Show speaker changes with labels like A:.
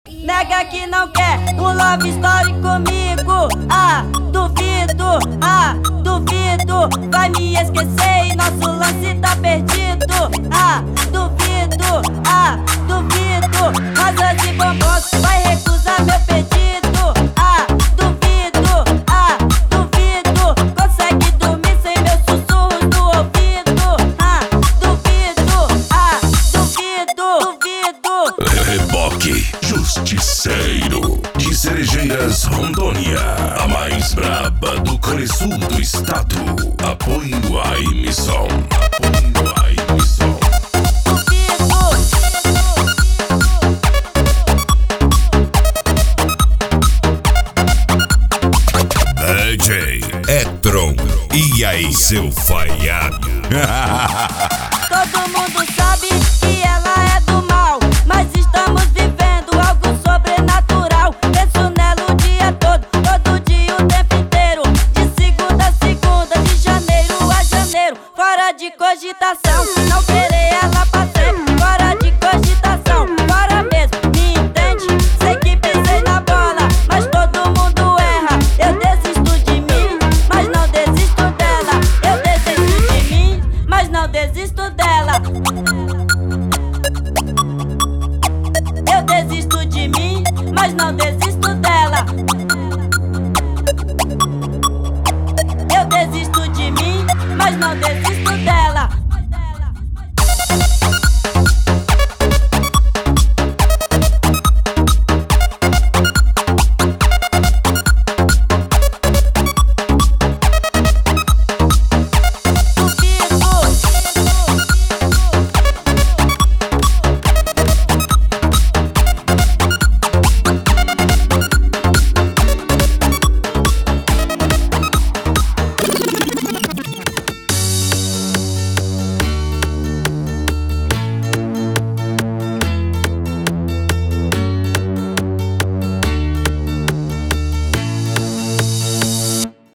A: Nega que não quer um love story comigo. Duvido, vai me esquecer e nosso lance tá perdido. Duvido, mas hoje bombons vai recusar meu pedido. Duvido, consegue dormir sem meus sussurros no ouvido. Duvido.
B: Reboque Justiceiro de Cerejeiras, Rondônia, a mais braba do Cone Sul do estado. Apoio à emissão. DJ Etron, e aí seu falhado?
A: Todo mundo sabe que ela é do mal, mas estamos vivendo algo sobrenatural. Penso nela o dia todo dia, o tempo inteiro, de segunda a segunda, de janeiro a janeiro. Fora de cogitação, não querer ela pra sempre. Fora de cogitação, fora mesmo, me entende? Sei que pensei na bola, mas todo mundo erra. Eu desisto de mim, mas não desisto dela. Eu desisto de mim, mas não desisto dela. Eu desisto de mim, mas não desisto